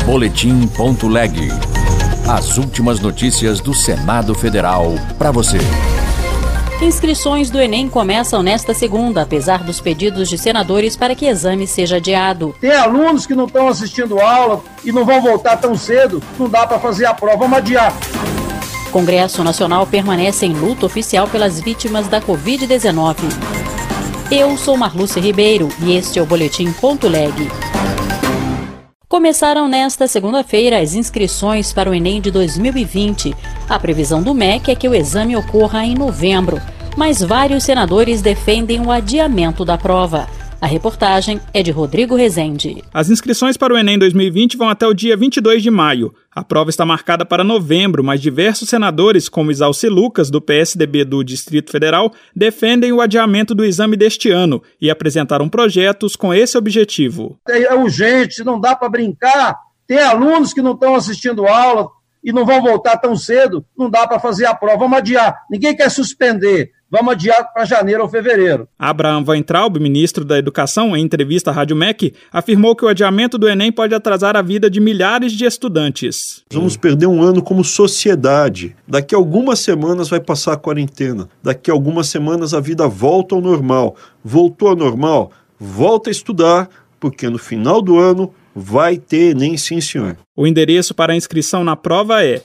Boletim.leg. As últimas notícias do Senado Federal para você. Inscrições do Enem começam nesta segunda, apesar dos pedidos de senadores para que exame seja adiado. Tem alunos que não estão assistindo aula e não vão voltar tão cedo, não dá para fazer a prova, vamos adiar. Congresso Nacional permanece em luto oficial pelas vítimas da Covid-19. Eu sou Marlúcia Ribeiro e este é o Boletim.leg. Começaram nesta segunda-feira as inscrições para o Enem de 2020. A previsão do MEC é que o exame ocorra em novembro, mas vários senadores defendem o adiamento da prova. A reportagem é de Rodrigo Rezende. As inscrições para o Enem 2020 vão até o dia 22 de maio. A prova está marcada para novembro, mas diversos senadores, como Isalci Lucas, do PSDB do Distrito Federal, defendem o adiamento do exame deste ano e apresentaram projetos com esse objetivo. É urgente, não dá para brincar. Tem alunos que não estão assistindo aula e não vão voltar tão cedo, não dá para fazer a prova, vamos adiar. Ninguém quer suspender. Vamos adiar para janeiro ou fevereiro. Abraham Weintraub, ministro da Educação, em entrevista à Rádio MEC, afirmou que o adiamento do Enem pode atrasar a vida de milhares de estudantes. Vamos perder um ano como sociedade. Daqui a algumas semanas vai passar a quarentena. Daqui a algumas semanas a vida volta ao normal. Voltou ao normal, volta a estudar, porque no final do ano vai ter Enem, sim, senhor. O endereço para a inscrição na prova é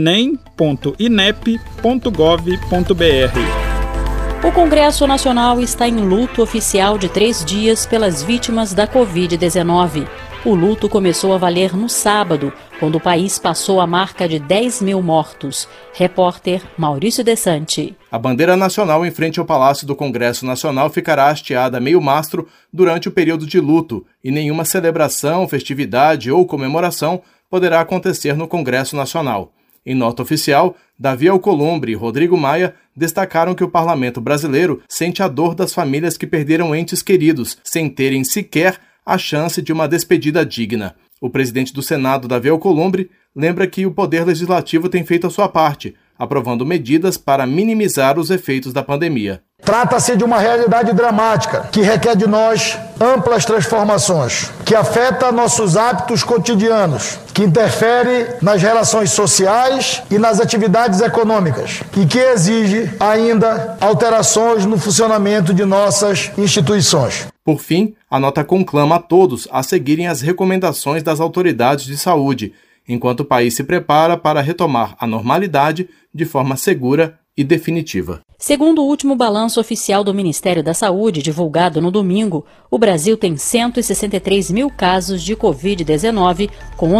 enem.inep.gov.br. O Congresso Nacional está em luto oficial de 3 dias pelas vítimas da Covid-19. O luto começou a valer no sábado, quando o país passou a marca de 10 mil mortos. Repórter Maurício Desante. A bandeira nacional em frente ao Palácio do Congresso Nacional ficará hasteada a meio mastro durante o período de luto e nenhuma celebração, festividade ou comemoração poderá acontecer no Congresso Nacional. Em nota oficial, Davi Alcolumbre e Rodrigo Maia destacaram que o parlamento brasileiro sente a dor das famílias que perderam entes queridos, sem terem sequer a chance de uma despedida digna. O presidente do Senado, Davi Alcolumbre, lembra que o Poder Legislativo tem feito a sua parte, aprovando medidas para minimizar os efeitos da pandemia. Trata-se de uma realidade dramática, que requer de nós amplas transformações, que afeta nossos hábitos cotidianos, que interfere nas relações sociais e nas atividades econômicas e que exige ainda alterações no funcionamento de nossas instituições. Por fim, a nota conclama a todos a seguirem as recomendações das autoridades de saúde, enquanto o país se prepara para retomar a normalidade de forma segura e definitiva. Segundo o último balanço oficial do Ministério da Saúde, divulgado no domingo, o Brasil tem 163 mil casos de Covid-19, com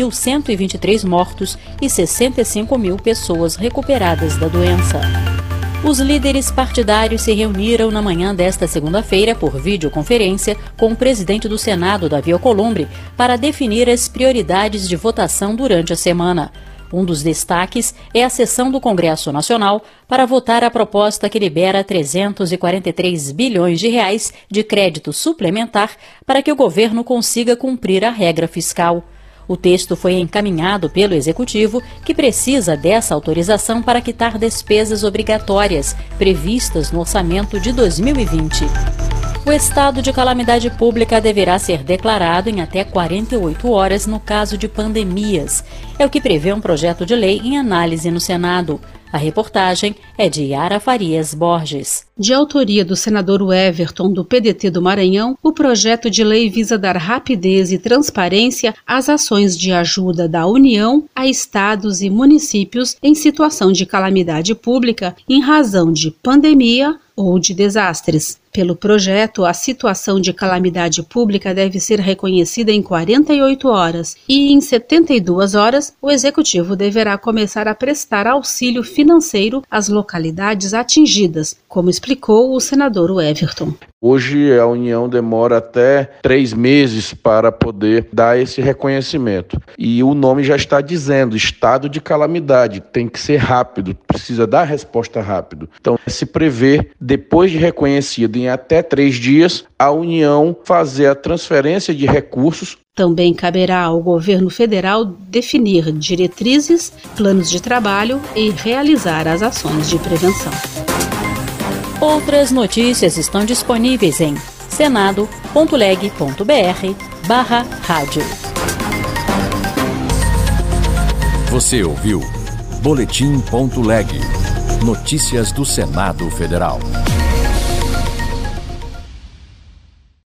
11.123 mortos e 65 mil pessoas recuperadas da doença. Os líderes partidários se reuniram na manhã desta segunda-feira por videoconferência com o presidente do Senado, Davi Alcolumbre, para definir as prioridades de votação durante a semana. Um dos destaques é a sessão do Congresso Nacional para votar a proposta que libera 343 bilhões de reais de crédito suplementar para que o governo consiga cumprir a regra fiscal. O texto foi encaminhado pelo Executivo, que precisa dessa autorização para quitar despesas obrigatórias previstas no orçamento de 2020. O estado de calamidade pública deverá ser declarado em até 48 horas no caso de pandemias. É o que prevê um projeto de lei em análise no Senado. A reportagem é de Yara Farias Borges. De autoria do senador Everton, do PDT do Maranhão, o projeto de lei visa dar rapidez e transparência às ações de ajuda da União a estados e municípios em situação de calamidade pública em razão de pandemia ou de desastres. Pelo projeto, a situação de calamidade pública deve ser reconhecida em 48 horas e, em 72 horas, o Executivo deverá começar a prestar auxílio financeiro às localidades atingidas, como explicou o senador Everton. Hoje a União demora até 3 meses para poder dar esse reconhecimento. E o nome já está dizendo, estado de calamidade, tem que ser rápido, precisa dar resposta rápido. Então, se prevê, depois de reconhecido em até 3 dias, a União fazer a transferência de recursos. Também caberá ao governo federal definir diretrizes, planos de trabalho e realizar as ações de prevenção. Outras notícias estão disponíveis em senado.leg.br/rádio. Você ouviu Boletim.leg. Notícias do Senado Federal.